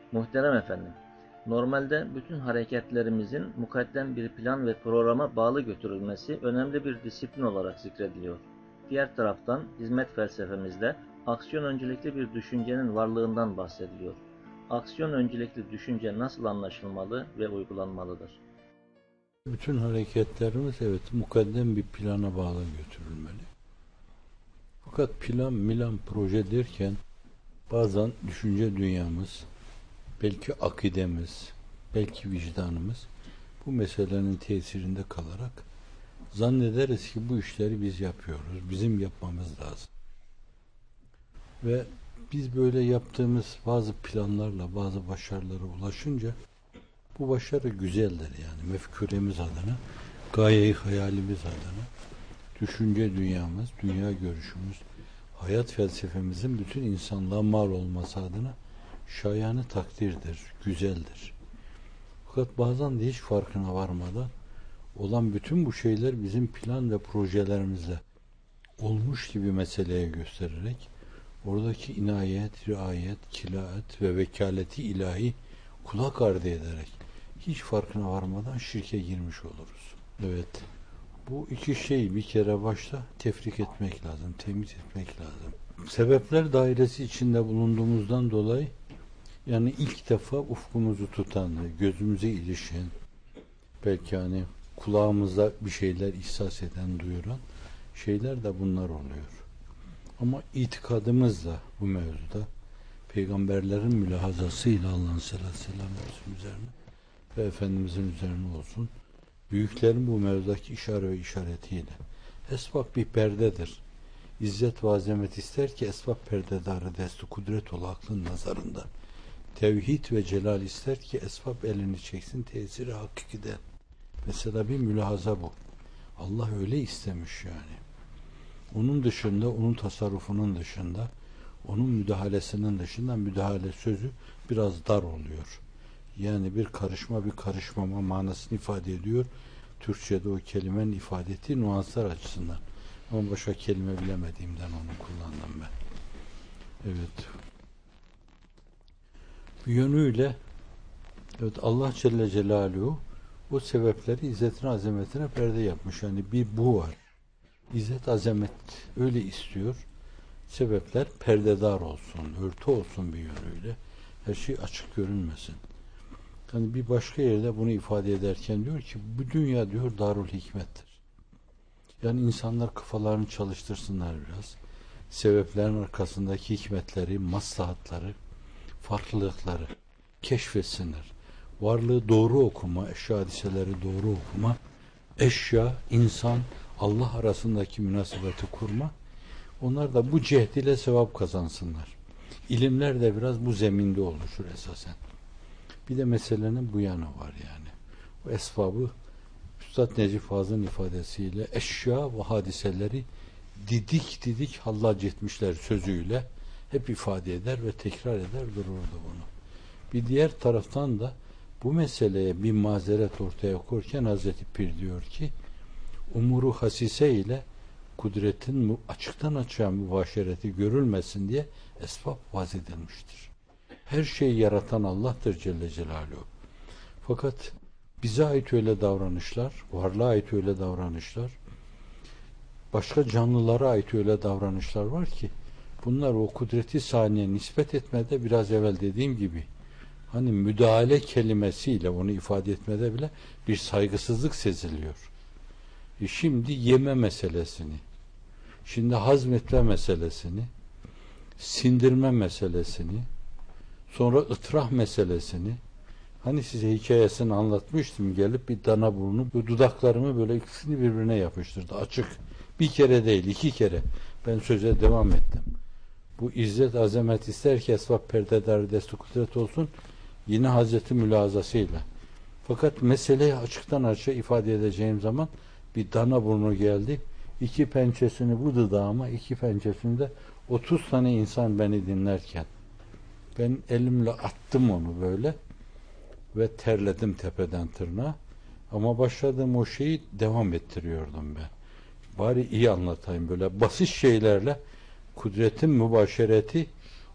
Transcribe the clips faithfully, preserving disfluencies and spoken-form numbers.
Muhterem efendim, normalde bütün hareketlerimizin mukaddem bir plan ve programa bağlı götürülmesi önemli bir disiplin olarak zikrediliyor. Diğer taraftan hizmet felsefemizde aksiyon öncelikli bir düşüncenin varlığından bahsediliyor. Aksiyon öncelikli düşünce nasıl anlaşılmalı ve uygulanmalıdır? Bütün hareketlerimiz evet mukaddem bir plana bağlı götürülmeli. Fakat plan, milan, proje derken bazen düşünce dünyamız, belki akidemiz, belki vicdanımız bu meselenin tesirinde kalarak zannederiz ki bu işleri biz yapıyoruz, bizim yapmamız lazım. Ve biz böyle yaptığımız bazı planlarla bazı başarılara ulaşınca bu başarı güzeldir yani mefkuremiz adına, gaye-i hayalimiz adına, düşünce dünyamız, dünya görüşümüz, hayat felsefemizin bütün insanlığa mal olması adına şayanı takdirdir, güzeldir. Fakat bazen de hiç farkına varmadan olan bütün bu şeyler bizim plan ve projelerimizle olmuş gibi meseleye göstererek oradaki inayet, riayet, kilaet ve vekaleti ilahi kulak ardı ederek hiç farkına varmadan şirke girmiş oluruz. Evet. Bu iki şey bir kere başta tefrik etmek lazım, temiz etmek lazım. Sebepler dairesi içinde bulunduğumuzdan dolayı yani ilk defa ufkumuzu tutan, gözümüze ilişen, belki hani kulağımızda bir şeyler ihsas eden, duyuran şeyler de bunlar oluyor. Ama itikadımızla bu mevzuda peygamberlerin mülahazasıyla Allah'ın selatü selamı üzerine ve Efendimizin üzerine olsun. Büyüklerin bu mevzudaki işare ve işaretiyle. Esbab bir perdedir. İzzet ve azamet ister ki esbab perdedarı desti kudret ol aklın nazarında. Tevhid ve celal ister ki esbab elini çeksin tesiri hakikiden. Mesela bir mülahaza bu. Allah öyle istemiş yani. Onun dışında, onun tasarrufunun dışında, onun müdahalesinin dışında müdahale sözü biraz dar oluyor. Yani bir karışma bir karışmama manasını ifade ediyor. Türkçe'de o kelimenin ifade ettiği nüanslar açısından. Ama başka kelime bilemediğimden onu kullandım ben. Evet. Bir yönüyle evet Allah Celle Celaluhu o sebepleri izzetine azametine perde yapmış. Yani bir bu var. İzzet azamet öyle istiyor. Sebepler perdedar olsun, örtü olsun bir yönüyle. Her şey açık görünmesin. Yani bir başka yerde bunu ifade ederken diyor ki bu dünya diyor darul hikmettir. Yani insanlar kafalarını çalıştırsınlar biraz. Sebeplerin arkasındaki hikmetleri, maslahatları, farklılıkları keşfetsinler. Varlığı doğru okuma, eşya hadiseleri doğru okuma, eşya, insan, Allah arasındaki münasebeti kurma. Onlar da bu cehd ile sevap kazansınlar. İlimler de biraz bu zeminde oluşur esasen. Bir de meselenin bu yanı var yani. O esbabı Üstad Necip Fazıl'ın ifadesiyle eşya ve hadiseleri didik didik hallac etmişler sözüyle hep ifade eder ve tekrar eder dururdu bunu. Bir diğer taraftan da bu meseleye bir mazeret ortaya koyarken Hazreti Pir diyor ki umuru hasise ile kudretin açıktan açığa mübaşereti görülmesin diye esbab vaz edilmiştir. Her şeyi yaratan Allah'tır Celle Celaluhu. Fakat bize ait öyle davranışlar, varlığa ait öyle davranışlar, başka canlılara ait öyle davranışlar var ki bunlar o kudreti saniye nispet etmede biraz evvel dediğim gibi hani müdahale kelimesiyle onu ifade etmede bile bir saygısızlık seziliyor. E şimdi yeme meselesini, şimdi hazmetme meselesini, sindirme meselesini, sonra ıtrah meselesini, hani size hikayesini anlatmıştım, gelip bir dana burnu, bu dudaklarımı böyle ikisini birbirine yapıştırdı, açık. Bir kere değil, iki kere. Ben söze devam ettim. Bu izzet, azamet ister ki esbab perdedar desti kudret olsun, yine Hazreti mülazasıyla. Fakat meseleyi açıktan açığa ifade edeceğim zaman bir dana burnu geldi. İki pençesini bu dudağıma, iki pençesinde otuz tane insan beni dinlerken ben elimle attım onu böyle ve terledim tepeden tırnağa. Ama başladığım o şeyi devam ettiriyordum ben. Bari iyi anlatayım böyle basit şeylerle kudretin mübaşereti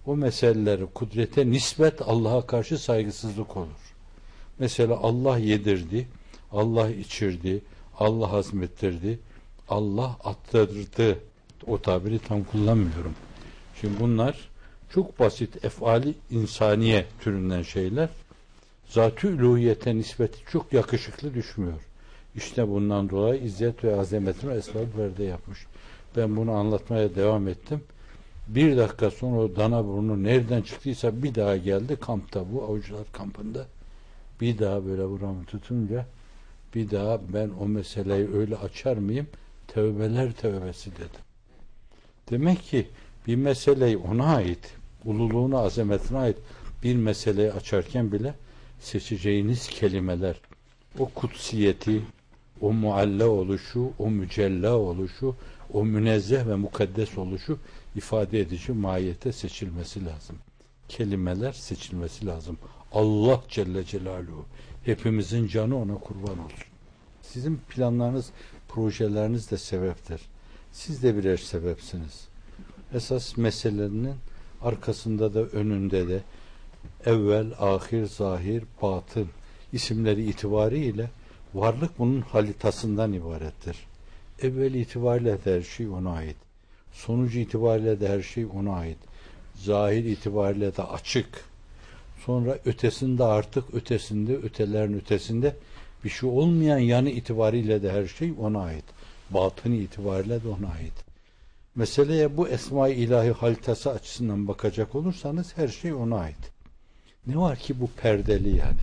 o meseleleri kudrete nispet Allah'a karşı saygısızlık olur. Mesela Allah yedirdi, Allah içirdi, Allah hazmettirdi, Allah attırdı. O tabiri tam kullanmıyorum. Şimdi bunlar çok basit efali insaniye türünden şeyler. Zat-ı üluhiyete nispeti çok yakışıklı düşmüyor. İşte bundan dolayı izzet ve azametine esbab verde yapmış. Ben bunu anlatmaya devam ettim. Bir dakika sonra o dana burnu nereden çıktıysa bir daha geldi kampta, bu avcılar kampında. Bir daha böyle buramı tutunca bir daha ben o meseleyi öyle açar mıyım? Tevbeler tevbesi dedim. Demek ki bir meseleyi ona ait, ululuğuna, azametine ait bir meseleyi açarken bile seçeceğiniz kelimeler, o kutsiyeti, o mualla oluşu, o mücella oluşu, o münezzeh ve mukaddes oluşu ifade edici mahiyete seçilmesi lazım. Kelimeler seçilmesi lazım. Allah Celle Celaluhu. Hepimizin canı ona kurban olsun. Sizin planlarınız, projeleriniz de sebeptir. Siz de birer sebepsiniz. Esas meselelerinin arkasında da önünde de evvel, ahir, zahir, batın isimleri itibariyle varlık bunun halitasından ibarettir. Evvel itibariyle de her şey ona ait. Sonucu itibariyle de her şey ona ait. Zahir itibariyle de açık. Sonra ötesinde artık ötesinde, ötelerin ötesinde bir şey olmayan yanı itibariyle de her şey ona ait. Batını itibariyle de ona ait. Meseleye bu esma-i ilahi halitası açısından bakacak olursanız her şey ona ait. Ne var ki bu perdeli yani.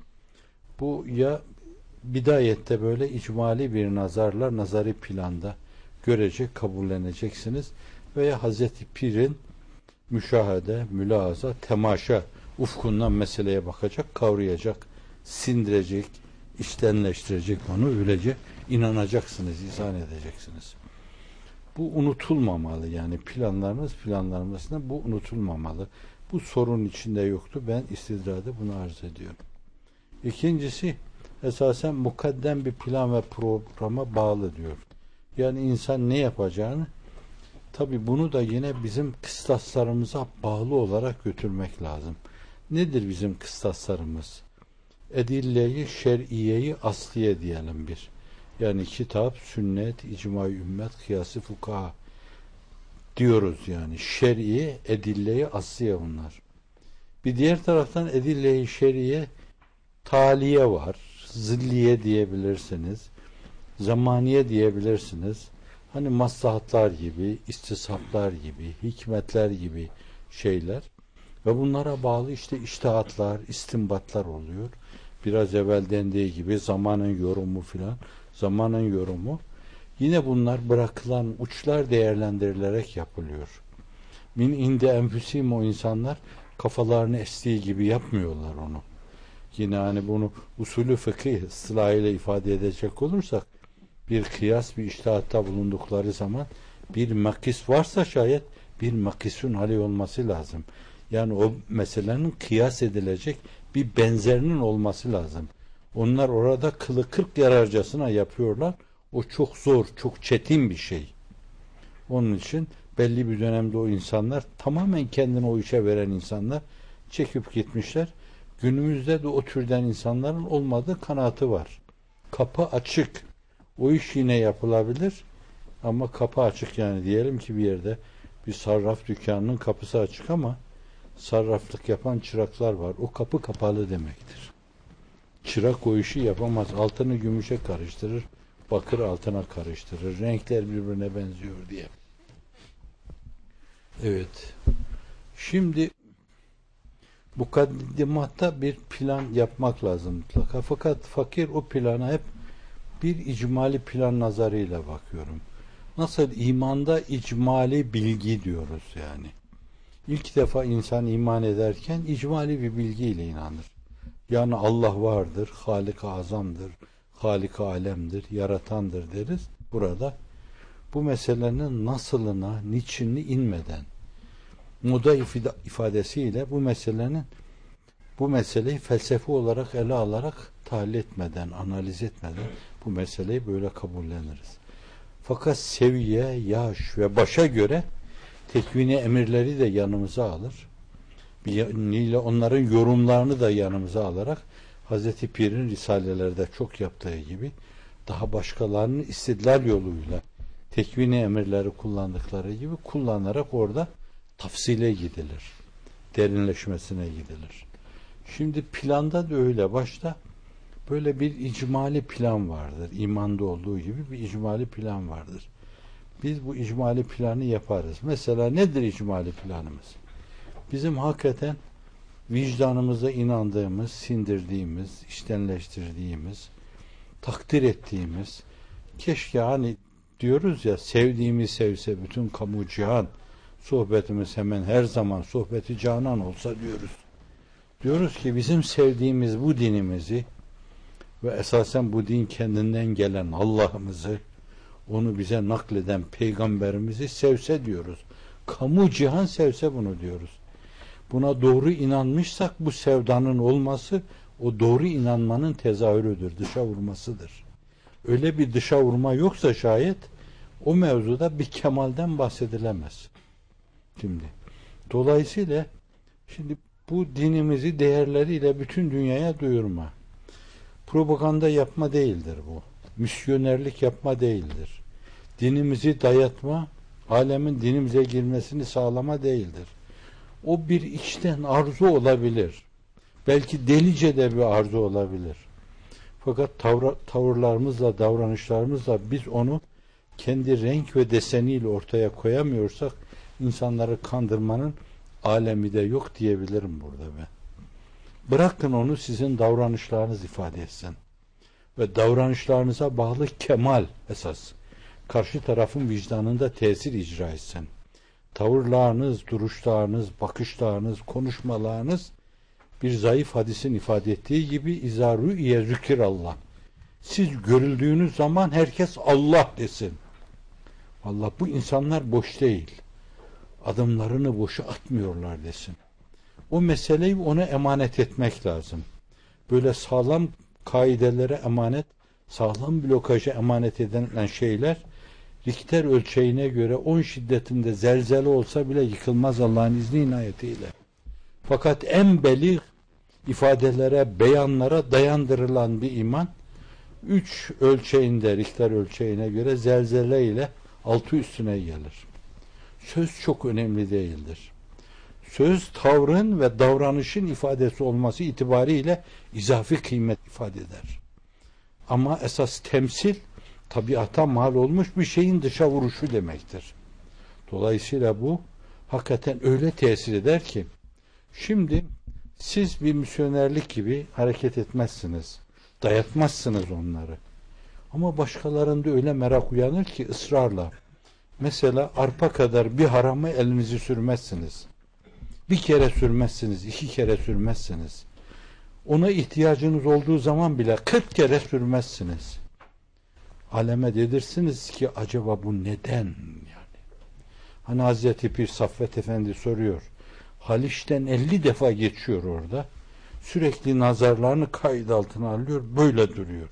Bu ya bidayette böyle icmali bir nazarla nazari planda görecek, kabulleneceksiniz veya Hazreti Pir'in müşahede, mülahaza, temaşa ufkundan meseleye bakacak, kavrayacak, sindirecek, içtenleştirecek onu, öylece inanacaksınız, izan edeceksiniz. Bu unutulmamalı yani planlarınız planlarımızda bu unutulmamalı. Bu sorun içinde yoktu. Ben istidrada bunu arz ediyorum. İkincisi esasen mukaddem bir plan ve programa bağlı diyor. Yani insan ne yapacağını tabi bunu da yine bizim kıstaslarımıza bağlı olarak götürmek lazım. Nedir bizim kıstaslarımız? Edilleyi, şer'iyeyi, asliye diyelim bir. Yani kitap, sünnet, icma-i ümmet, kıyas-ı fukaha diyoruz yani. Şer'i, edilleyi, asliye bunlar. Bir diğer taraftan edilleyi, şer'iye, taliye var. Zilliye diyebilirsiniz. Zamaniye diyebilirsiniz. Hani maslahatlar gibi, istisaplar gibi, hikmetler gibi şeyler. Ve bunlara bağlı işte içtihatlar, istinbatlar oluyor. Biraz evvel dendiği gibi zamanın yorumu filan. Zamanın yorumu. Yine bunlar bırakılan uçlar değerlendirilerek yapılıyor. Min inde enfüsim, o insanlar kafalarını estiği gibi yapmıyorlar onu. Yine hani bunu usulü fıkıh ıslahıyla ifade edecek olursak bir kıyas, bir içtihatta bulundukları zaman bir makis varsa şayet bir makisun hali olması lazım. Yani o meselenin kıyas edilecek bir benzerinin olması lazım. Onlar orada kılı kırk yararcasına yapıyorlar. O çok zor, çok çetin bir şey. Onun için belli bir dönemde o insanlar tamamen kendini o işe veren insanlar çekip gitmişler. Günümüzde de o türden insanların olmadığı kanaatı var. Kapı açık. O iş yine yapılabilir ama kapı açık yani diyelim ki bir yerde bir sarraf dükkanının kapısı açık ama sarraflık yapan çıraklar var. O kapı kapalı demektir. Çırak o işi yapamaz. Altını gümüşe karıştırır. Bakır altına karıştırır. Renkler birbirine benziyor diye. Evet. Şimdi mukaddimatta bir plan yapmak lazım mutlaka. Fakat fakir o plana hep bir icmali plan nazarıyla bakıyorum. Nasıl imanda icmali bilgi diyoruz yani. İlk defa insan iman ederken icmali bir bilgiyle inanır. Yani Allah vardır, Halik-i Azam'dır, Halik-i Alem'dir, yaratandır deriz. Burada bu meselenin nasılına, niçinini inmeden, moda ifadesiyle bu meselenin bu meseleyi felsefi olarak ele alarak tahlil etmeden, analiz etmeden bu meseleyi böyle kabulleniriz. Fakat seviye, yaş ve başa göre tekvini emirleri de yanımıza alır. Bir yönüyle onların yorumlarını da yanımıza alarak Hazreti Pir'in risalelerde çok yaptığı gibi daha başkalarının istidlal yoluyla tekvini emirleri kullandıkları gibi kullanarak orada tafsile gidilir. Derinleşmesine gidilir. Şimdi planda da öyle. Başta böyle bir icmali plan vardır. İmanda olduğu gibi bir icmali plan vardır. Biz bu icmali planı yaparız. Mesela nedir icmali planımız? Bizim hakikaten vicdanımıza inandığımız, sindirdiğimiz, içtenleştirdiğimiz, takdir ettiğimiz, keşke hani diyoruz ya, sevdiğimi sevse bütün kamu cihan, sohbetimiz hemen her zaman sohbeti canan olsa diyoruz. Diyoruz ki bizim sevdiğimiz bu dinimizi ve esasen bu din kendinden gelen Allah'ımızı, onu bize nakleden peygamberimizi sevse diyoruz. Kamu cihan sevse bunu diyoruz. Buna doğru inanmışsak bu sevdanın olması o doğru inanmanın tezahürüdür, dışa vurmasıdır. Öyle bir dışa vurma yoksa şayet o mevzuda bir kemalden bahsedilemez. Şimdi dolayısıyla şimdi bu dinimizi değerleriyle bütün dünyaya duyurma. Propaganda yapma değildir bu. Misyonerlik yapma değildir. Dinimizi dayatma, alemin dinimize girmesini sağlama değildir. O bir içten arzu olabilir. Belki delice de bir arzu olabilir. Fakat tavra, tavırlarımızla, davranışlarımızla biz onu kendi renk ve deseniyle ortaya koyamıyorsak insanları kandırmanın alemi de yok diyebilirim burada ben. Bırakın onu sizin davranışlarınız ifade etsin. Ve davranışlarınıza bağlı kemal esas. Karşı tarafın vicdanında tesir icra etsin. Tavırlarınız, duruşlarınız, bakışlarınız, konuşmalarınız bir zayıf hadisin ifade ettiği gibi izâ rü'ye zükirallah. Siz görüldüğünüz zaman herkes Allah desin. Vallahi bu insanlar boş değil. Adımlarını boşa atmıyorlar desin. O meseleyi ona emanet etmek lazım. Böyle sağlam kaidelere emanet, sağlam blokaja emanet edilen şeyler Richter ölçeğine göre on şiddetinde zelzele olsa bile yıkılmaz Allah'ın izni inayetiyle. Fakat en belih ifadelere, beyanlara dayandırılan bir iman üç ölçeğinde, Richter ölçeğine göre zelzele ile altı üstüne gelir. Söz çok önemli değildir. Söz tavrın ve davranışın ifadesi olması itibariyle izafi kıymet ifade eder. Ama esas temsil tabiata mal olmuş bir şeyin dışa vuruşu demektir. Dolayısıyla bu hakikaten öyle tesir eder ki şimdi siz bir misyonerlik gibi hareket etmezsiniz. Dayatmazsınız onları. Ama başkalarında öyle merak uyanır ki ısrarla. Mesela arpa kadar bir haramı elinizi sürmezsiniz. Bir kere sürmezsiniz, iki kere sürmezsiniz. Ona ihtiyacınız olduğu zaman bile kırk kere sürmezsiniz. Aleme dedirsiniz ki acaba bu neden yani? Hani Hazreti Pir Saffet Efendi soruyor. Haliç'ten elli defa geçiyor orada. Sürekli nazarlarını kayıt altına alıyor, böyle duruyor.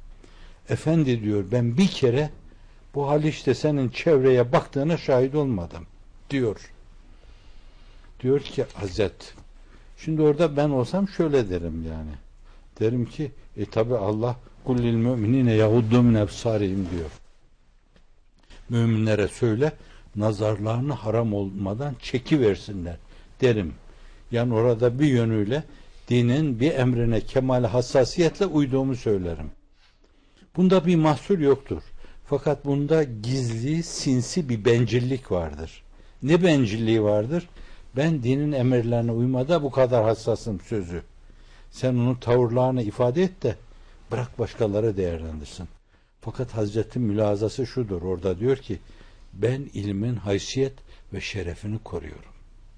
Efendi diyor, ben bir kere bu Haliç'te senin çevreye baktığına şahit olmadım diyor. Diyor ki Hazret, şimdi orada ben olsam şöyle derim yani. Derim ki e tabi Allah kullil müminine yahuddu min ebsarihim diyor. Müminlere söyle nazarlarını haram olmadan çekiversinler derim. Yani orada bir yönüyle dinin bir emrine kemal hassasiyetle uyduğumu söylerim. Bunda bir mahsur yoktur. Fakat bunda gizli, sinsi bir bencillik vardır. Ne bencilliği vardır? Ben dinin emirlerine uymada bu kadar hassasım sözü. Sen onun tavırlarını ifade et de bırak başkaları değerlendirsin. Fakat Hazretin mülazası şudur. Orada diyor ki ben ilmin haysiyet ve şerefini koruyorum.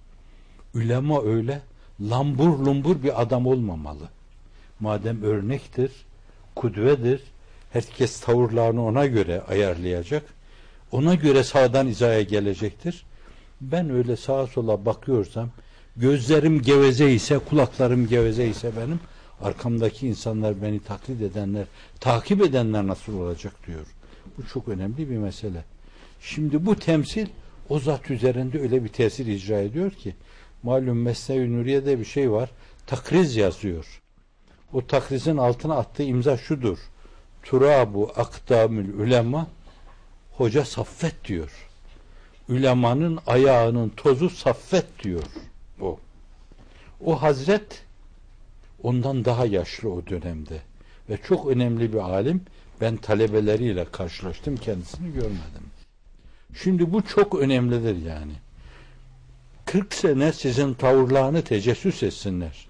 Ülema öyle lambur lumbur bir adam olmamalı. Madem örnektir, kudvedir, herkes tavırlarını ona göre ayarlayacak. Ona göre sağdan izaya gelecektir. Ben öyle sağa sola bakıyorsam, gözlerim geveze ise, kulaklarım geveze ise benim, arkamdaki insanlar beni taklit edenler, takip edenler nasıl olacak diyor. Bu çok önemli bir mesele. Şimdi bu temsil o zat üzerinde öyle bir tesir icra ediyor ki, Malum Mesnevi Nuriye'de bir şey var. Takriz yazıyor. O takrizin altına attığı imza şudur. Turabu akdamül ulema, hoca Saffet diyor. Ülemanın ayağının tozu Saffet diyor. O. O hazret ondan daha yaşlı o dönemde. Ve çok önemli bir alim. Ben talebeleriyle karşılaştım. Kendisini görmedim. Şimdi bu çok önemlidir yani. kırk sene sizin tavırlarını tecessüs etsinler.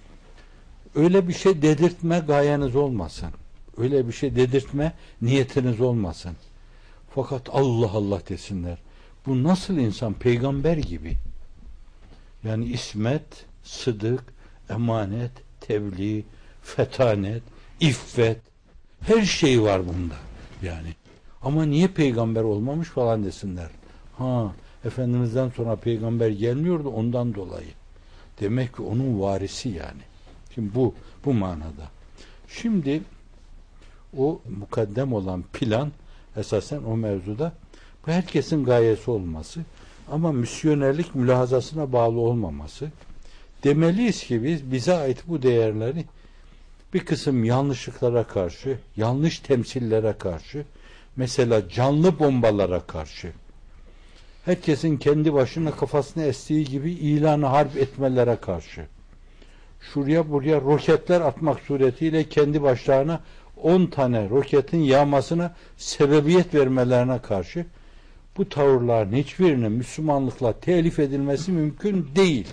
Öyle bir şey dedirtme gayeniz olmasın. Öyle bir şey dedirtme niyetiniz olmasın. Fakat Allah Allah desinler. Bu nasıl insan? Peygamber gibi. Yani ismet, sıdık, emanet, tebliğ, fetanet, iffet, her şey var bunda. Yani. Ama niye peygamber olmamış falan desinler. Ha, Efendimiz'den sonra peygamber gelmiyordu ondan dolayı. Demek ki onun varisi yani. Şimdi bu, bu manada. Şimdi o mukaddem olan plan esasen o mevzuda bu herkesin gayesi olması ama misyonerlik mülahazasına bağlı olmaması. Demeliyiz ki biz bize ait bu değerleri bir kısım yanlışlıklara karşı, yanlış temsillere karşı, mesela canlı bombalara karşı, herkesin kendi başına kafasına estiği gibi ilanı harp etmelere karşı, şuraya buraya roketler atmak suretiyle kendi başlarına on tane roketin yağmasına sebebiyet vermelerine karşı bu tavırların hiçbirinin Müslümanlıkla telif edilmesi mümkün değil.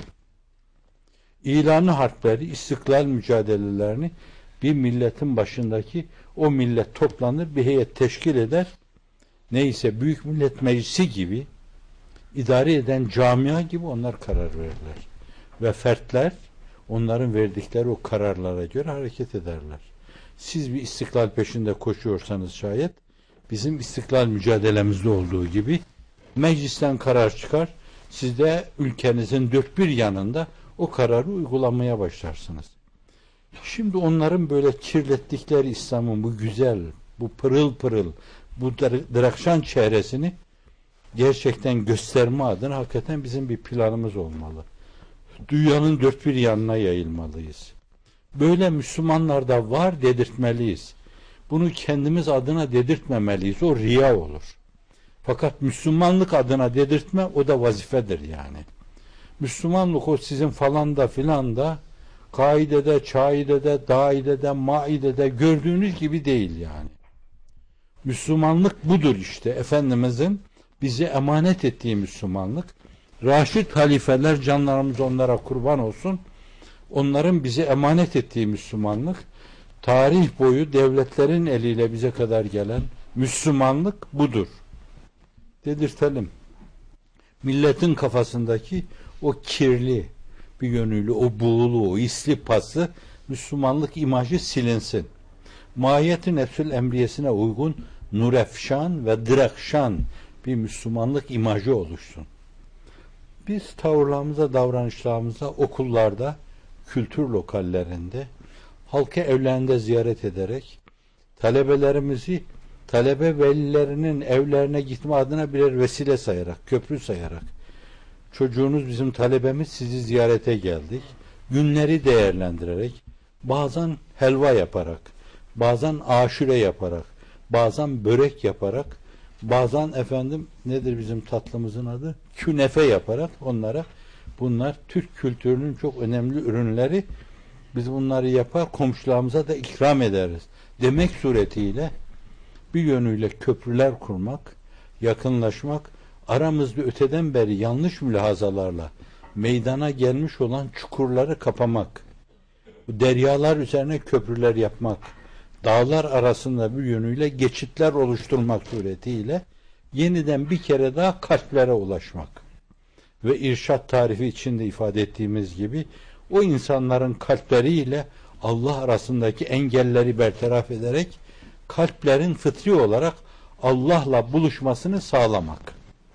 İlanı harpleri, istiklal mücadelelerini bir milletin başındaki o millet toplanır, bir heyet teşkil eder. Neyse Büyük Millet Meclisi gibi idare eden camia gibi onlar karar verirler. Ve fertler onların verdikleri o kararlara göre hareket ederler. Siz bir istiklal peşinde koşuyorsanız şayet bizim istiklal mücadelemizde olduğu gibi meclisten karar çıkar. Siz de ülkenizin dört bir yanında o kararı uygulamaya başlarsınız. Şimdi onların böyle kirlettikleri İslam'ın bu güzel, bu pırıl pırıl, bu drakşan çehresini gerçekten gösterme adına hakikaten bizim bir planımız olmalı. Dünyanın dört bir yanına yayılmalıyız. Böyle Müslümanlar da var dedirtmeliyiz. Bunu kendimiz adına dedirtmemeliyiz. O riya olur. Fakat Müslümanlık adına dedirtme o da vazifedir yani. Müslümanlık o sizin falan da filan da kaidede, çaidede, daidede, maidede gördüğünüz gibi değil yani. Müslümanlık budur işte. Efendimizin bize emanet ettiği Müslümanlık. Raşid halifeler canlarımız onlara kurban olsun. Onların bize emanet ettiği Müslümanlık. Tarih boyu devletlerin eliyle bize kadar gelen Müslümanlık budur. Dedirtelim. Milletin kafasındaki o kirli bir yönüyle o buğulu, o isli pası Müslümanlık imajı silinsin. Mahiyeti nefsül emriyesine uygun nurefşan ve direkşan bir Müslümanlık imajı oluşsun. Biz tavırlarımıza, davranışlarımıza, okullarda, kültür lokallerinde, halka evlerinde ziyaret ederek, talebelerimizi, talebe velilerinin evlerine gitme adına birer vesile sayarak, köprü sayarak, çocuğunuz bizim talebemiz, sizi ziyarete geldik, günleri değerlendirerek, bazen helva yaparak, bazen aşure yaparak, bazen börek yaparak, bazen efendim nedir bizim tatlımızın adı? Künefe yaparak onlara, bunlar Türk kültürünün çok önemli ürünleri, biz bunları yapar komşularımıza da ikram ederiz demek suretiyle bir yönüyle köprüler kurmak, yakınlaşmak, aramızda öteden beri yanlış mülahazalarla meydana gelmiş olan çukurları kapamak, bu deryalar üzerine köprüler yapmak, dağlar arasında bir yönüyle geçitler oluşturmak suretiyle yeniden bir kere daha kalplere ulaşmak ve irşad tarifi içinde ifade ettiğimiz gibi o insanların kalpleriyle Allah arasındaki engelleri bertaraf ederek kalplerin fıtri olarak Allah'la buluşmasını sağlamak.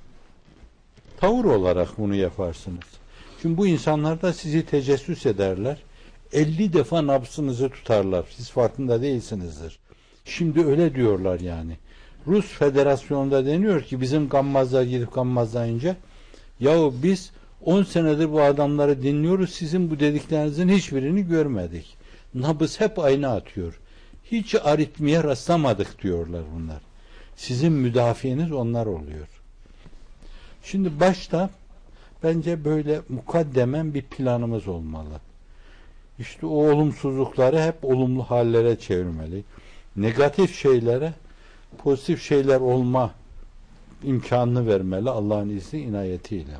Tavır olarak bunu yaparsınız. Çünkü bu insanlar da sizi tecessüs ederler. elli defa nabzınızı tutarlar. Siz farkında değilsinizdir. Şimdi öyle diyorlar yani. Rus Federasyonu'nda deniyor ki bizim gammazlar gidip gammazlayınca yahu biz on senedir bu adamları dinliyoruz, sizin bu dediklerinizin hiçbirini görmedik. Nabız hep aynı atıyor. Hiç aritmiye rastlamadık diyorlar bunlar. Sizin müdafieniz onlar oluyor. Şimdi başta bence böyle mukaddemen bir planımız olmalı. İşte o olumsuzlukları hep olumlu hallere çevirmeli. Negatif şeylere pozitif şeyler olma imkanını vermeli Allah'ın izni inayetiyle.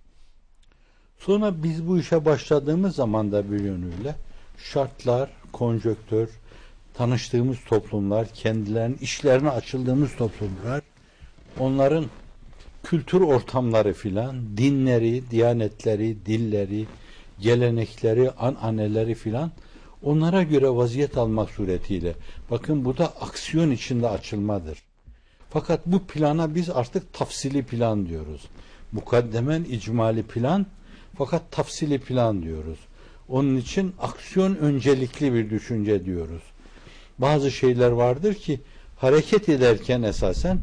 Sonra biz bu işe başladığımız zaman da bir yönüyle şartlar, konjonktür, tanıştığımız toplumlar, kendilerinin işlerine açıldığımız toplumlar, onların kültür ortamları filan, dinleri, diyanetleri, dilleri, gelenekleri, ananeleri filan, onlara göre vaziyet almak suretiyle. Bakın bu da aksiyon içinde açılmadır. Fakat bu plana biz artık tafsili plan diyoruz. Mukaddemen icmali plan, fakat tafsili plan diyoruz. Onun için aksiyon öncelikli bir düşünce diyoruz. Bazı şeyler vardır ki hareket ederken esasen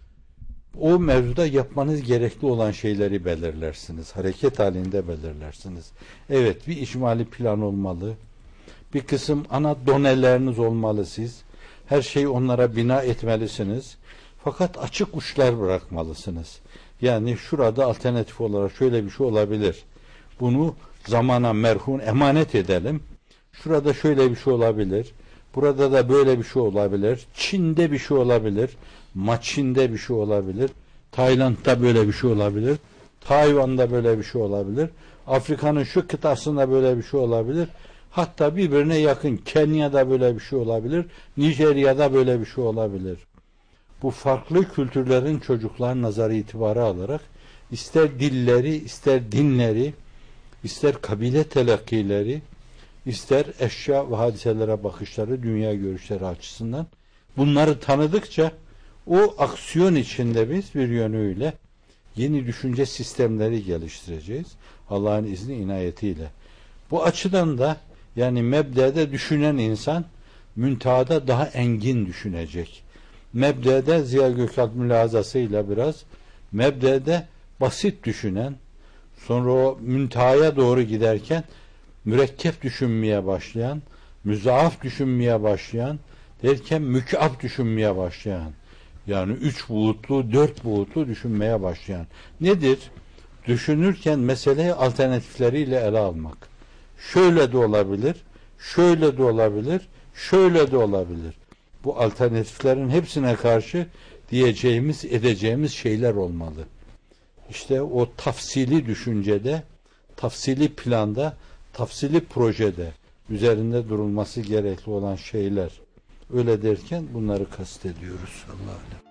o mevzuda yapmanız gerekli olan şeyleri belirlersiniz. Hareket halinde belirlersiniz. Evet, bir icmali plan olmalı. Bir kısım ana doneleriniz olmalı siz. Her şeyi onlara bina etmelisiniz. Fakat açık uçlar bırakmalısınız. Yani şurada alternatif olarak şöyle bir şey olabilir. Bunu zamana merhun emanet edelim. Şurada şöyle bir şey olabilir. Burada da böyle bir şey olabilir. Çin'de bir şey olabilir. Maçin'de bir şey olabilir. Tayland'da böyle bir şey olabilir. Tayvan'da böyle bir şey olabilir. Afrika'nın şu kıtasında böyle bir şey olabilir. Hatta birbirine yakın Kenya'da böyle bir şey olabilir. Nijerya'da böyle bir şey olabilir. Bu farklı kültürlerin çocuklar nazarı itibarı alarak ister dilleri, ister dinleri, ister kabile telakkileri, ister eşya ve hadiselere bakışları, dünya görüşleri açısından bunları tanıdıkça o aksiyon içinde biz bir yönüyle yeni düşünce sistemleri geliştireceğiz. Allah'ın izni inayetiyle. Bu açıdan da yani mebdede düşünen insan müntehada daha engin düşünecek. Mebdede Ziya Gökalp mülazasıyla biraz mebdede basit düşünen, sonra o müntehaya doğru giderken mürekkep düşünmeye başlayan, müzaaf düşünmeye başlayan, derken mükaf düşünmeye başlayan, yani üç boyutlu, dört boyutlu düşünmeye başlayan. Nedir? Düşünürken meseleyi alternatifleriyle ele almak. Şöyle de olabilir, şöyle de olabilir, şöyle de olabilir. Bu alternatiflerin hepsine karşı diyeceğimiz, edeceğimiz şeyler olmalı. İşte o tafsili düşüncede, tafsili planda, tafsili projede üzerinde durulması gerekli olan şeyler. Öyle derken bunları kastediyoruz. Allah'a emanet.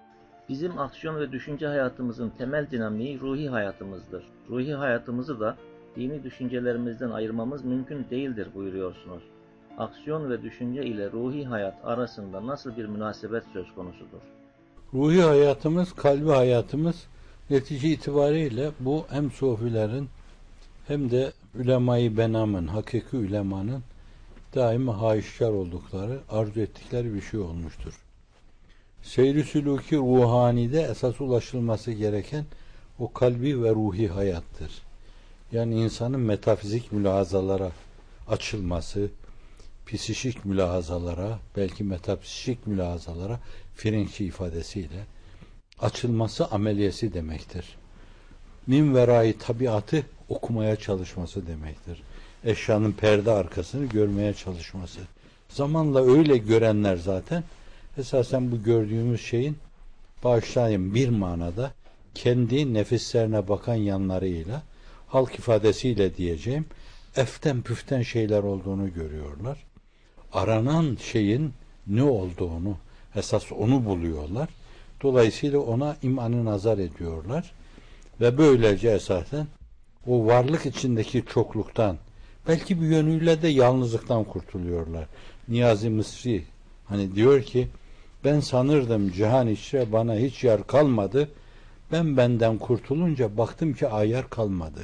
Bizim aksiyon ve düşünce hayatımızın temel dinamiği ruhi hayatımızdır. Ruhi hayatımızı da dini düşüncelerimizden ayırmamız mümkün değildir buyuruyorsunuz. Aksiyon ve düşünce ile ruhi hayat arasında nasıl bir münasebet söz konusudur? Ruhi hayatımız, kalbi hayatımız netice itibariyle bu hem sofilerin hem de ulema-i benamın, hakiki ulemanın daima haişkar oldukları, arzu ettikleri bir şey olmuştur. Seyr-i sülûki ruhanide esas ulaşılması gereken o kalbi ve ruhi hayattır. Yani insanın metafizik mülahazalara açılması, psişik mülahazalara, belki metapsişik mülahazalara Frenkçi ifadesiyle açılması ameliyesi demektir. Min verayı tabiatı okumaya çalışması demektir. Eşyanın perde arkasını görmeye çalışması. Zamanla öyle görenler zaten esasen bu gördüğümüz şeyin bağışlayayım bir manada kendi nefislerine bakan yanlarıyla halk ifadesiyle diyeceğim eften püften şeyler olduğunu görüyorlar. Aranan şeyin ne olduğunu esas onu buluyorlar. Dolayısıyla ona imanı nazar ediyorlar. Ve böylece esasen o varlık içindeki çokluktan belki bir yönüyle de yalnızlıktan kurtuluyorlar. Niyazi Mısri hani diyor ki ben sanırdım cihan içre bana hiç yer kalmadı. Ben benden kurtulunca baktım ki ayar kalmadı.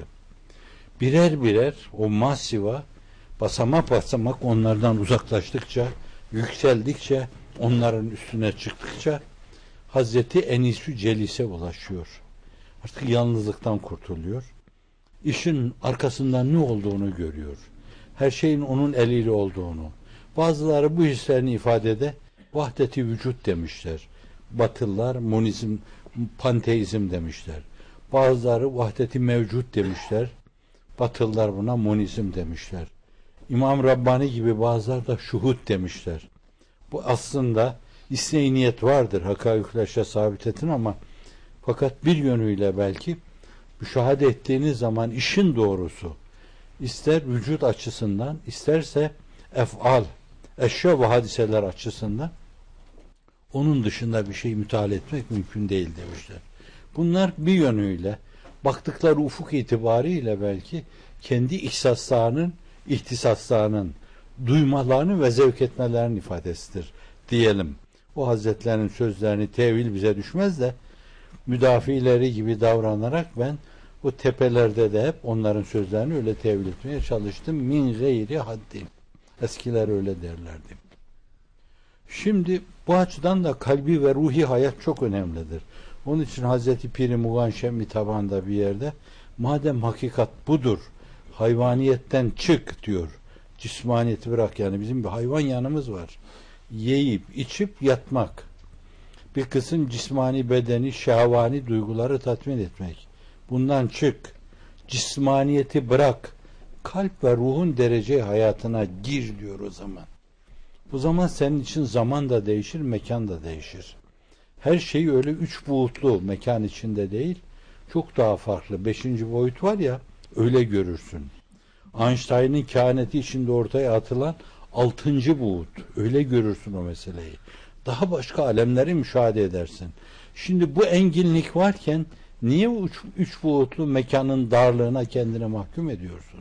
Birer birer o masiva basamak basamak onlardan uzaklaştıkça, yükseldikçe, onların üstüne çıktıkça Hazreti Enisü Celis'e ulaşıyor. Artık yalnızlıktan kurtuluyor. işin arkasından ne olduğunu görüyor. Her şeyin onun eliyle olduğunu. Bazıları bu hislerini ifadede vahdeti vücut demişler. Batılılar monizm, panteizm demişler. Bazıları vahdeti mevcut demişler. Batılılar buna monizm demişler. İmam Rabbani gibi bazıları da şuhud demişler. Bu aslında isne-i niyet vardır. Hakaiküleşe sabit etin ama fakat bir yönüyle belki müşahede ettiğiniz zaman işin doğrusu ister vücut açısından isterse ef'al, eşya ve hadiseler açısından onun dışında bir şey müteala etmek mümkün değil demişler. Bunlar bir yönüyle baktıkları ufuk itibariyle belki kendi ihsaslarının, ihtisaslarının, duymalarını ve zevk etmelerinin ifadesidir diyelim. O hazretlerinin sözlerini tevil bize düşmez de müdafileri gibi davranarak ben o tepelerde de hep onların sözlerini öyle tevil etmeye çalıştım. Min gayri haddim. Eskiler öyle derlerdi. Şimdi bu açıdan da kalbi ve ruhi hayat çok önemlidir. Onun için Hazreti Pir-i Mugan Şemmi tabanda bir yerde madem hakikat budur, hayvaniyetten çık diyor. Cismaniyeti bırak, yani bizim bir hayvan yanımız var. Yiyip, içip yatmak. Bir kısım cismani bedeni, şehvani duyguları tatmin etmek. Bundan çık. Cismaniyeti bırak. Kalp ve ruhun derece hayatına gir diyor o zaman. O zaman senin için zaman da değişir, mekan da değişir. Her şey öyle üç boyutlu mekan içinde değil, çok daha farklı. Beşinci boyut var ya, öyle görürsün. Einstein'ın kehaneti içinde ortaya atılan altıncı boyut, öyle görürsün o meseleyi. Daha başka alemleri müşahede edersin. Şimdi bu enginlik varken niye üç, üç boyutlu mekanın darlığına kendine mahkum ediyorsun?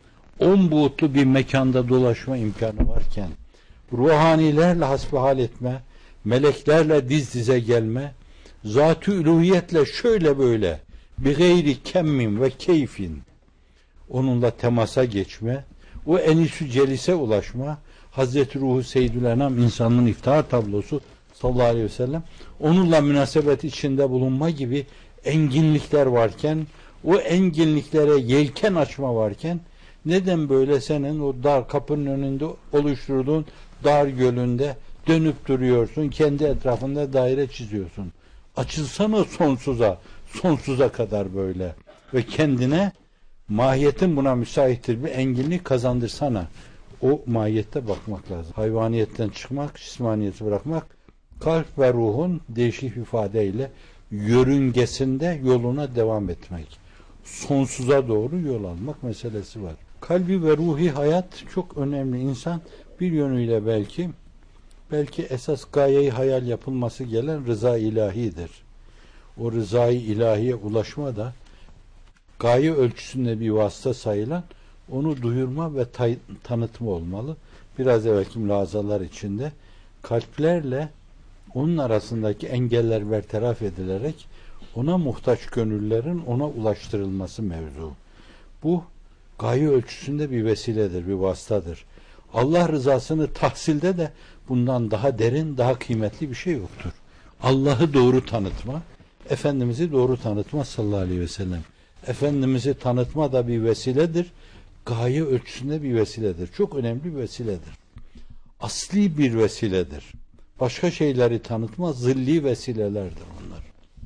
On boyutlu bir mekanda dolaşma imkanı varken, ruhanilerle hasbihal etme, meleklerle diz dize gelme, zat-ı üluhiyetle şöyle böyle, bi gayri kemmin ve keyfin, onunla temasa geçme, o enis-ü celise ulaşma, Hazreti Ruhu Seyyidül Enam insanlığın iftihar tablosu sallallahu aleyhi ve sellem, onunla münasebet içinde bulunma gibi enginlikler varken, o enginliklere yelken açma varken, neden böyle senin o dar kapının önünde oluşturduğun dar gölünde dönüp duruyorsun, kendi etrafında daire çiziyorsun? Açılsana sonsuza, sonsuza kadar böyle ve kendine mahiyetin buna müsaittir bir enginlik kazandırsana. O mahiyette bakmak lazım. Hayvaniyetten çıkmak, cismaniyeti bırakmak, kalp ve ruhun değişik ifadeyle yörüngesinde yoluna devam etmek. Sonsuza doğru yol almak meselesi var. Kalbi ve ruhi hayat çok önemli. İnsan bir yönüyle belki belki esas gayeyi hayal yapılması gelen rıza ilahidir. O rızayı ilahiye ulaşma da gaye ölçüsünde bir vasıta sayılan, onu duyurma ve tay- tanıtma olmalı. Biraz evvelki mülazalar içinde kalplerle onun arasındaki engeller bertaraf edilerek ona muhtaç gönüllerin ona ulaştırılması mevzu. Bu gaye ölçüsünde bir vesiledir, bir vasıtadır. Allah rızasını tahsilde de bundan daha derin, daha kıymetli bir şey yoktur. Allah'ı doğru tanıtma, Efendimiz'i doğru tanıtma sallallahu aleyhi ve sellem. Efendimiz'i tanıtma da bir vesiledir. Gaye ölçüsünde bir vesiledir. Çok önemli bir vesiledir. Asli bir vesiledir. Başka şeyleri tanıtma zilli vesilelerdir onlar.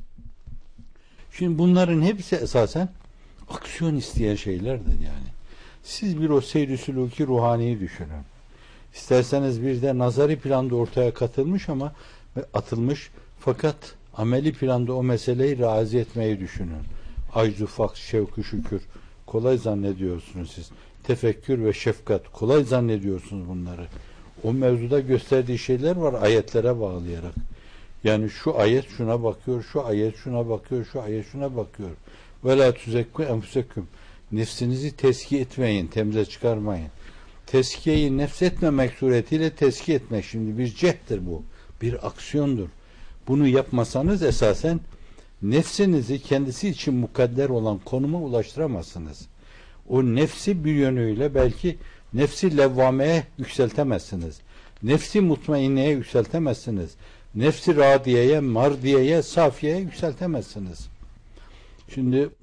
Şimdi bunların hepsi esasen aksiyon isteyen şeylerdir yani. Siz bir o seyr-i sülûki ruhaniyi düşünün. İsterseniz bir de nazari planda ortaya katılmış ama atılmış fakat ameli planda o meseleyi razı etmeyi düşünün. Aczu, faks, şevk-ü şükür kolay zannediyorsunuz siz. Tefekkür ve şefkat kolay zannediyorsunuz bunları. O mevzuda gösterdiği şeyler var ayetlere bağlayarak. Yani şu ayet şuna bakıyor, şu ayet şuna bakıyor, şu ayet şuna bakıyor. Ve la tuzekku enfuseküm. Nefsinizi tezkiye etmeyin, temize çıkarmayın. Tezkiyeyi nefs etmemek suretiyle tezkiye etmek. Şimdi bir cehddir bu. Bir aksiyondur. Bunu yapmasanız esasen nefsinizi kendisi için mukadder olan konuma ulaştıramazsınız. O nefsi bir yönüyle belki nefsi levvameye yükseltemezsiniz. Nefsi mutmainneye yükseltemezsiniz. Nefsi radiyeye, mardiyeye, safiyeye yükseltemezsiniz. Şimdi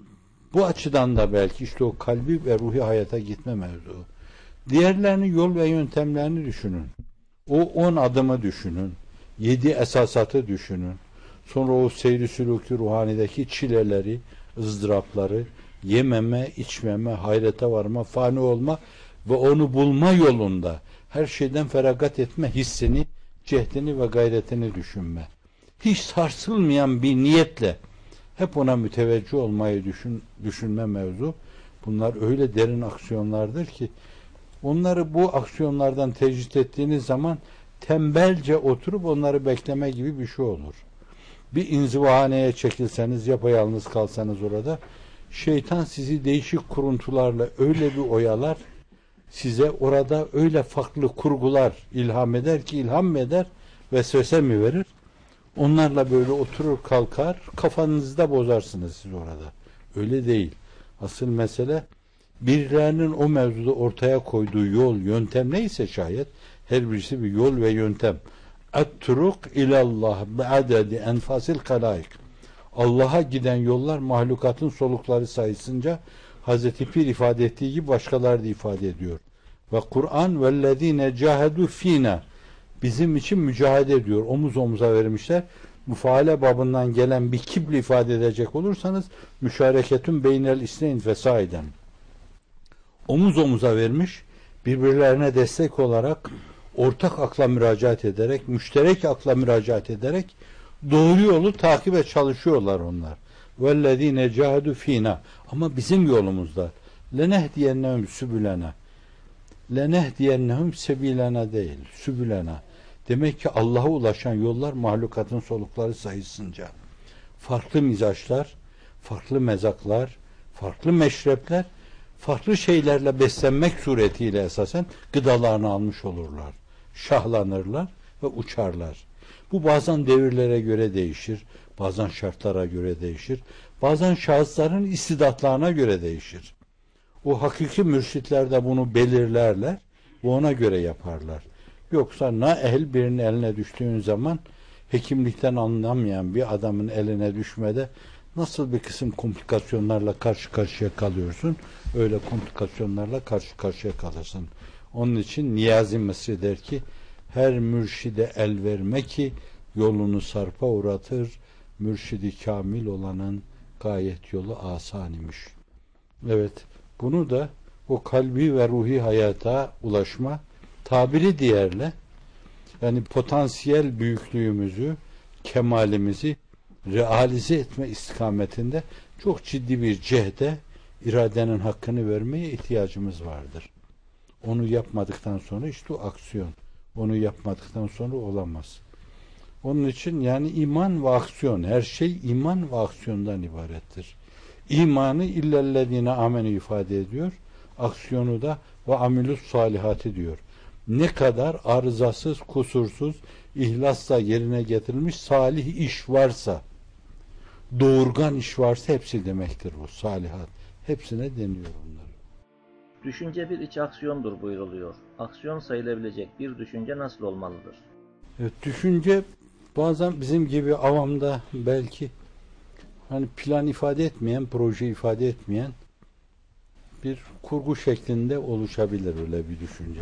Bu açıdan da belki işte o kalbi ve ruhi hayata gitme mevzu. Diğerlerini, yol ve yöntemlerini düşünün. O on adımı düşünün. Yedi esasatı düşünün. Sonra o seyri sülûkü ruhanideki çileleri, ızdırapları, yememe, içmeme, hayrete varma, fani olma ve onu bulma yolunda her şeyden feragat etme hissini, cehdini ve gayretini düşünme. Hiç sarsılmayan bir niyetle hep ona müteveccih olmayı düşün, düşünme mevzu. Bunlar öyle derin aksiyonlardır ki onları bu aksiyonlardan tecrit ettiğiniz zaman tembelce oturup onları bekleme gibi bir şey olur. Bir inzivahaneye çekilseniz, yapayalnız kalsanız orada, şeytan sizi değişik kuruntularla öyle bir oyalar, size orada öyle farklı kurgular ilham eder ki, ilham mı eder, vesvese mi verir? Onlarla böyle oturur kalkar, kafanızda bozarsınız siz orada. Öyle değil. Asıl mesele, birilerinin o mevzuda ortaya koyduğu yol, yöntem neyse şayet, her birisi bir yol ve yöntem. Et-turuk ilallah bi'adedi enfasil kalaik. Allah'a giden yollar mahlukatın solukları sayısınca Hazreti Pir ifade ettiği gibi başkaları da ifade ediyor. Ve Kur'an vellezine cahedu fina, bizim için mücadele ediyor. Omuz omuza vermişler. Müfaale babından gelen bir kibli ifade edecek olursanız müşareketün beynel isneyn fesaiden. Omuz omuza vermiş, birbirlerine destek olarak, ortak akla müracaat ederek, müşterek akla müracaat ederek doğru yolu takibe çalışıyorlar onlar. Vellezine cahedu fina, ama bizim yolumuzda. Lenehdiyennehum sübülena. Lenehdiyennehum sebilena değil, sübülena. Demek ki Allah'a ulaşan yollar mahlukatın solukları sayısınca. Farklı mizaçlar, farklı mezaklar, farklı meşrepler, farklı şeylerle beslenmek suretiyle esasen gıdalarını almış olurlar. Şahlanırlar ve uçarlar. Bu bazen devirlere göre değişir, bazen şartlara göre değişir, bazen şahısların istidatlarına göre değişir. O hakiki mürşitler de bunu belirlerler ve ona göre yaparlar. Yoksa naehl birinin eline düştüğün zaman hekimlikten anlamayan bir adamın eline düşmede nasıl bir kısım komplikasyonlarla karşı karşıya kalıyorsun, öyle komplikasyonlarla karşı karşıya kalırsın. Onun için Niyazi Mısri der ki, her mürşide el verme ki yolunu sarpa uğratır, mürşidi kamil olanın gayet yolu asan imiş. Evet, bunu da o kalbi ve ruhi hayata ulaşma, tabiri diğerle, yani potansiyel büyüklüğümüzü, kemalimizi realize etme istikametinde çok ciddi bir cehde, iradenin hakkını vermeye ihtiyacımız vardır. Onu yapmadıktan sonra işte o aksiyon. Onu yapmadıktan sonra olamaz. Onun için yani iman ve aksiyon, her şey iman ve aksiyondan ibarettir. İmanı illellezine ameni ifade ediyor. Aksiyonu da ve amilus salihati diyor. Ne kadar arızasız, kusursuz, ihlasla yerine getirilmiş salih iş varsa, doğurgan iş varsa hepsi demektir bu salihat. Hepsine deniyor bunlar. Düşünce bir iç aksiyondur buyruluyor. Aksiyon sayılabilecek bir düşünce nasıl olmalıdır? Evet, düşünce bazen bizim gibi avamda belki hani plan ifade etmeyen, proje ifade etmeyen bir kurgu şeklinde oluşabilir öyle bir düşünce.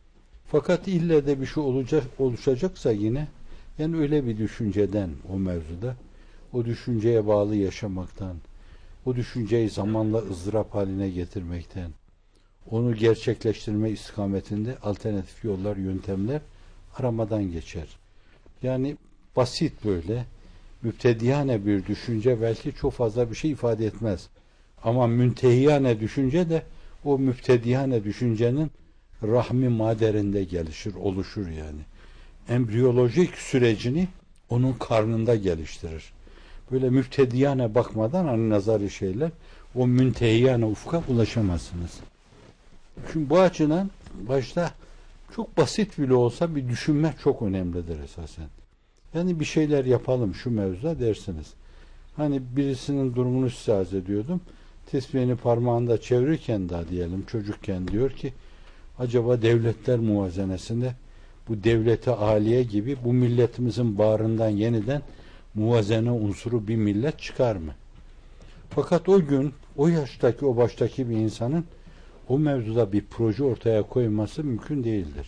Fakat ille de bir şey olacak, oluşacaksa yine yani öyle bir düşünceden o mevzuda, o düşünceye bağlı yaşamaktan, o düşünceyi zamanla ızdırap haline getirmekten, onu gerçekleştirme istikametinde alternatif yollar, yöntemler aramadan geçer. Yani basit böyle, müptediyane bir düşünce belki çok fazla bir şey ifade etmez. Ama müntehiyane düşünce de o müptediyane düşüncenin rahmi maderinde gelişir, oluşur yani. Embriyolojik sürecini onun karnında geliştirir. Böyle müptediyane bakmadan hani nazari şeyler, o müntehiyane ufka ulaşamazsınız. Çünkü bu açıdan başta çok basit bile olsa bir düşünmek çok önemlidir esasen. Yani bir şeyler yapalım şu mevzuda dersiniz. Hani birisinin durumunu size arz ediyordum. Tesbihini parmağında çevirirken daha diyelim çocukken diyor ki acaba devletler muvazenesinde bu devlete aliye gibi bu milletimizin bağrından yeniden muvazene unsuru bir millet çıkar mı? Fakat o gün o yaştaki, o baştaki bir insanın o mevzuda bir proje ortaya koyması mümkün değildir.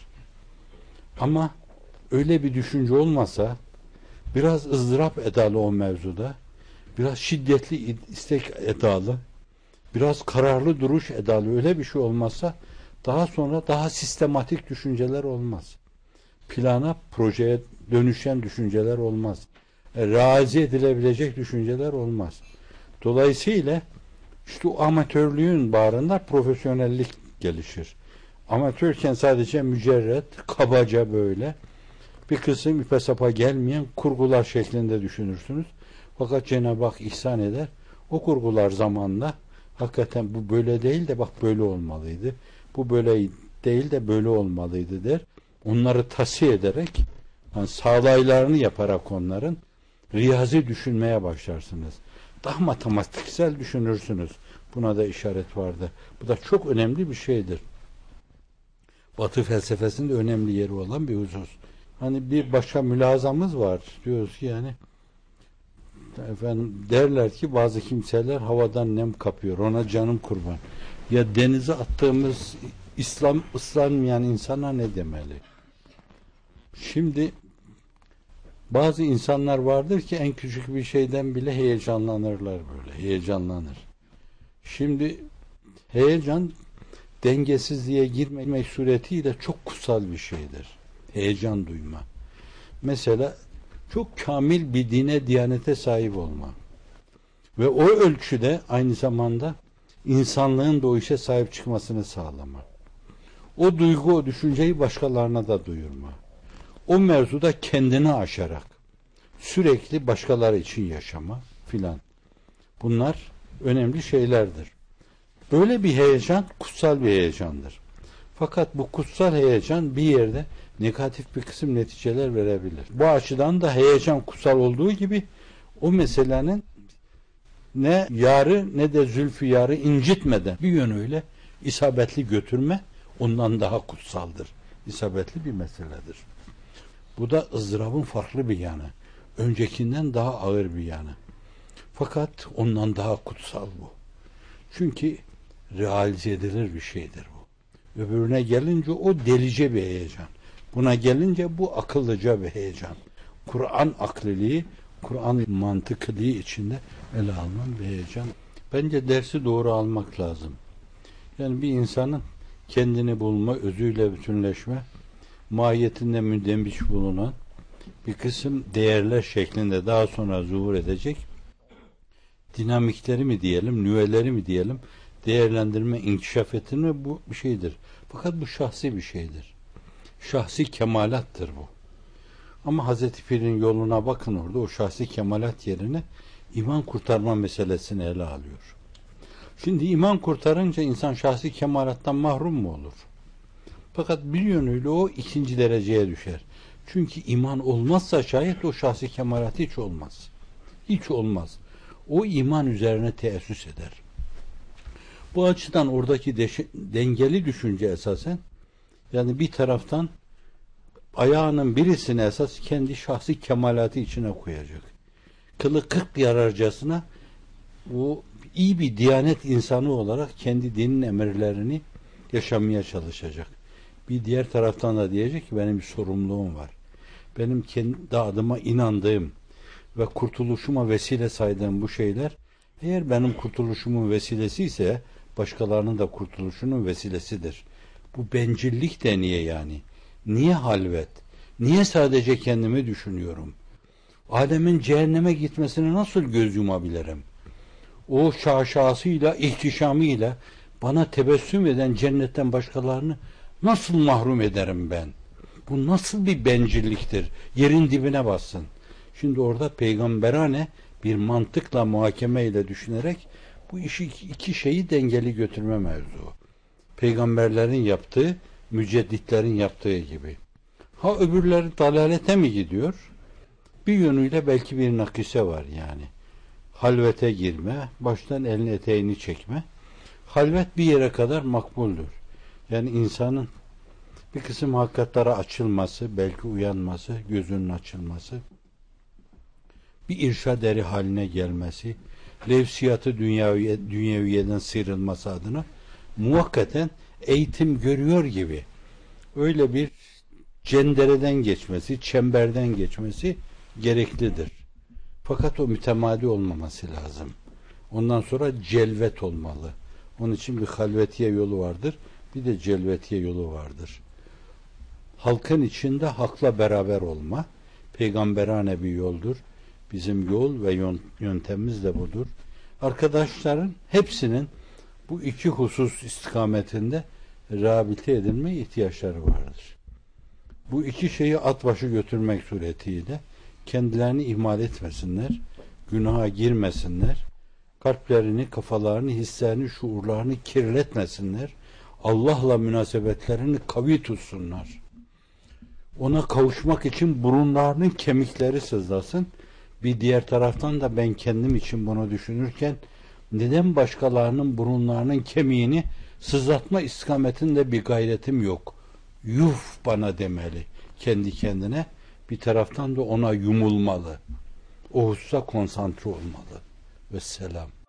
Ama öyle bir düşünce olmasa, biraz ızdırap edalı o mevzuda, biraz şiddetli istek edalı, biraz kararlı duruş edalı öyle bir şey olmazsa daha sonra daha sistematik düşünceler olmaz. Plana, projeye dönüşen düşünceler olmaz. E, realize edilebilecek düşünceler olmaz. Dolayısıyla işte o amatörlüğün bağrında profesyonellik gelişir. Amatörken sadece mücerret, kabaca böyle bir kısım ipe sapa gelmeyen kurgular şeklinde düşünürsünüz. Fakat Cenab-ı Hak ihsan eder. O kurgular zamanla hakikaten bu böyle değil de bak böyle olmalıydı. Bu böyle değil de böyle olmalıydı der. Onları tasfiye ederek, yani sağlaylarını yaparak onların riyazi düşünmeye başlarsınız. Daha matematiksel düşünürsünüz. Buna da işaret vardı. Bu da çok önemli bir şeydir. Batı felsefesinde önemli yeri olan bir husus. Hani bir başka mülazamız var. Diyoruz ki yani efendim derler ki bazı kimseler havadan nem kapıyor. Ona canım kurban. Ya denize attığımız İslam ıslanmayan insana ne demeli? Şimdi bazı insanlar vardır ki en küçük bir şeyden bile heyecanlanırlar böyle. Heyecanlanır. Şimdi heyecan dengesizliğe girmek suretiyle çok kutsal bir şeydir. Heyecan duyma. Mesela çok kamil bir dine, diyanete sahip olma. Ve o ölçüde aynı zamanda insanlığın da o işe sahip çıkmasını sağlama. O duygu, o düşünceyi başkalarına da duyurma. O mevzuda kendini aşarak sürekli başkaları için yaşama filan. Bunlar önemli şeylerdir. Böyle bir heyecan kutsal bir heyecandır. Fakat bu kutsal heyecan bir yerde negatif bir kısım neticeler verebilir. Bu açıdan da heyecan kutsal olduğu gibi o meselenin ne yarı ne de zülfü yarı incitmeden bir yönüyle isabetli götürme ondan daha kutsaldır. İsabetli bir meseledir. Bu da ızdırabın farklı bir yanı. Öncekinden daha ağır bir yanı. Fakat ondan daha kutsal bu. Çünkü realize edilir bir şeydir bu. Öbürüne gelince o delice bir heyecan. Buna gelince bu akıllıca bir heyecan. Kur'an akliliği, Kur'an mantıkliliği içinde ele alınan bir heyecan. Bence dersi doğru almak lazım. Yani bir insanın kendini bulma, özüyle bütünleşme, mahiyetinde mündemiş bulunan bir kısım değerler şeklinde daha sonra zuhur edecek dinamikleri mi diyelim, nüveleri mi diyelim, değerlendirme, inkişaf ettirme bu bir şeydir. Fakat bu şahsi bir şeydir. Şahsi kemalattır bu. Ama Hazreti Pir'in yoluna bakın orada o şahsi kemalat yerine iman kurtarma meselesini ele alıyor. Şimdi iman kurtarınca insan şahsi kemalattan mahrum mu olur? Fakat bir yönüyle o ikinci dereceye düşer. Çünkü iman olmazsa şayet o şahsi kemalat hiç olmaz. Hiç olmaz. O iman üzerine teessüs eder. Bu açıdan oradaki deş- dengeli düşünce esasen yani bir taraftan ayağının birisini esas kendi şahsi kemalatı içine koyacak. Kılı kırk yararcasına o iyi bir diyanet insanı olarak kendi dinin emirlerini yaşamaya çalışacak. Bir diğer taraftan da diyecek ki benim bir sorumluluğum var. Benim kendi adıma inandığım ve kurtuluşuma vesile saydığım bu şeyler eğer benim kurtuluşumun vesilesi ise başkalarının da kurtuluşunun vesilesidir. Bu bencillik de niye yani? Niye halvet? Niye sadece kendimi düşünüyorum? Alemin cehenneme gitmesine nasıl göz yumabilirim? O şaşasıyla, ihtişamıyla bana tebessüm eden cennetten başkalarını nasıl mahrum ederim ben? Bu nasıl bir bencilliktir? Yerin dibine bassın. Şimdi orada peygamberane bir mantıkla, muhakemeyle düşünerek bu işi iki şeyi dengeli götürme mevzu. Peygamberlerin yaptığı, mücedditlerin yaptığı gibi. Ha öbürleri dalalete mi gidiyor? Bir yönüyle belki bir nakise var yani. Halvete girme, baştan elini eteğini çekme. Halvet bir yere kadar makbuldür. Yani insanın bir kısım hakikatlere açılması, belki uyanması, gözünün açılması, bir irşad eri haline gelmesi, levsiyatı dünyaviye, dünyeviyeden sıyrılması adına muhakkaten eğitim görüyor gibi öyle bir cendereden geçmesi, çemberden geçmesi gereklidir. Fakat o mütemadi olmaması lazım. Ondan sonra celvet olmalı. Onun için bir halvetiye yolu vardır, bir de celvetiye yolu vardır. Halkın içinde hakla beraber olma, peygamberane bir yoldur. Bizim yol ve yöntemimiz de budur. Arkadaşların hepsinin bu iki husus istikametinde rehabilite edilme ihtiyaçları vardır. Bu iki şeyi at başı götürmek suretiyle kendilerini ihmal etmesinler, günaha girmesinler, kalplerini, kafalarını, hislerini, şuurlarını kirletmesinler, Allah'la münasebetlerini kavi tutsunlar. Ona kavuşmak için burunlarının kemikleri sızlasın. Bir diğer taraftan da ben kendim için bunu düşünürken neden başkalarının burunlarının kemiğini sızlatma istikametinde bir gayretim yok? Yuf bana demeli kendi kendine. Bir taraftan da ona yumulmalı. O hususa konsantre olmalı. Vesselam.